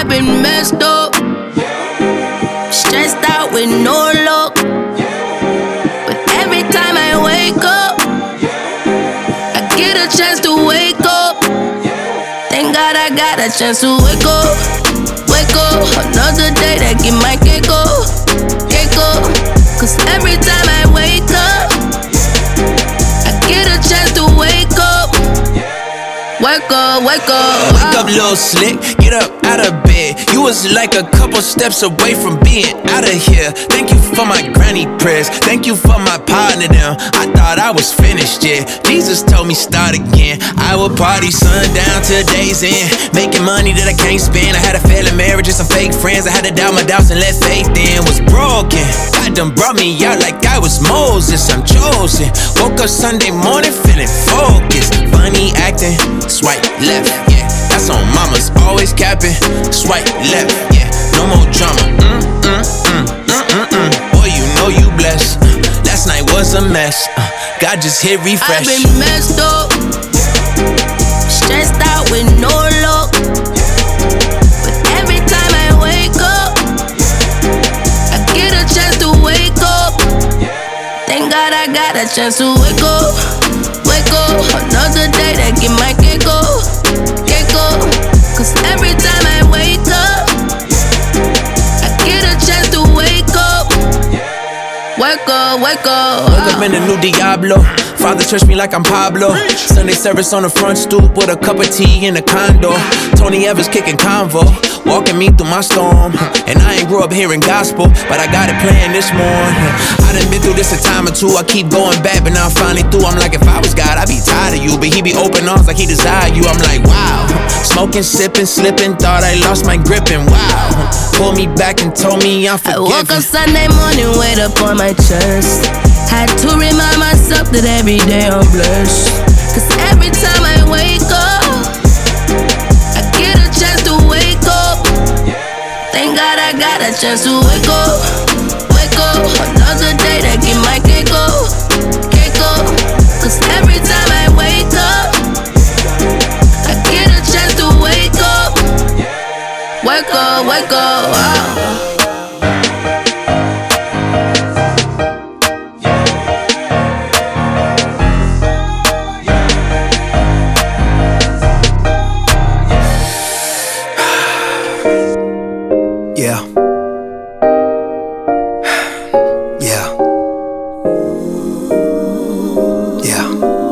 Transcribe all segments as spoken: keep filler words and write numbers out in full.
been messed up, stressed out with no luck. But every time I wake up, I get a chance to wake up. Thank God I got a chance to wake up, wake up. Another day that get my cake up, cake up. Cause every time I wake up, I get a chance to wake up. Wake up, wake up. Wake up, little slick, get up out of bed. You was like a couple steps away from being out of here. Thank you for my granny prayers, thank you for my partner them. I thought I was finished, yeah. Jesus told me start again. I would party sundown till day's end, making money that I can't spend. I had a failing marriage and some fake friends. I had to doubt my doubts and let faith in. Was broken, God done brought me out like I was Moses. I'm chosen. Woke up Sunday morning feeling focused. Funny acting, swipe left, yeah. That's on mamas, always capping. Swipe left, yeah. No more drama. Mm, mm, mm, mm, mm, mm. Boy, you know you blessed. Uh, last night was a mess. Uh, God just hit refresh. I've been messed up, stressed out with no luck. But every time I wake up, I get a chance to wake up. Thank God I got a chance to wake up, wake up. Another day that get my cake up, cake up. Cause every time I wake up, I get a chance to wake up. Wake up, wake up. Woke up in the new Diablo. Father touched me like I'm Pablo. Sunday service on the front stoop with a cup of tea in the condo. Tony Evans kicking convo, walking me through my storm. And I ain't grew up hearing gospel, but I got it playing this morning. I done been through this a time or two. I keep going back, but now I'm finally through. I'm like, if I was God, I'd be tired of you. But he be open arms like he desire you. I'm like, wow. Smoking, sipping, slipping, thought I lost my grip and wow. Pulled me back and told me I'm forgiven. I woke up Sunday morning, weight up on my chest. Had to remind myself that every day I'm blessed. Cause every time I wake up, I get a chance to wake up. Thank God I got a chance to wake up, wake up. Another day that get my cake up, cake up. Cause every time I wake up, I get a chance to wake up. Wake up, wake up, wow. Yeah. Yeah. Yeah.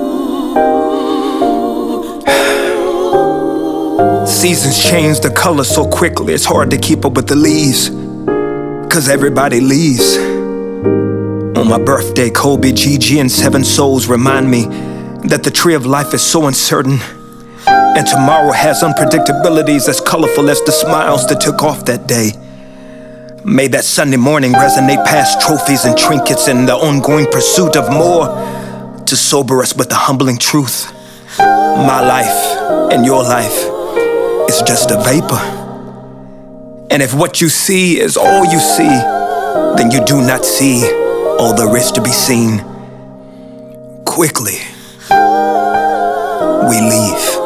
Seasons change the color so quickly, it's hard to keep up with the leaves. Cause everybody leaves. On my birthday, Kobe, Gigi, and Seven Souls remind me that the tree of life is so uncertain. And tomorrow has unpredictabilities as colorful as the smiles that took off that day. May that Sunday morning resonate past trophies and trinkets in the ongoing pursuit of more to sober us with the humbling truth. My life and your life is just a vapor. And if what you see is all you see, then you do not see all there is to be seen. Quickly, we leave.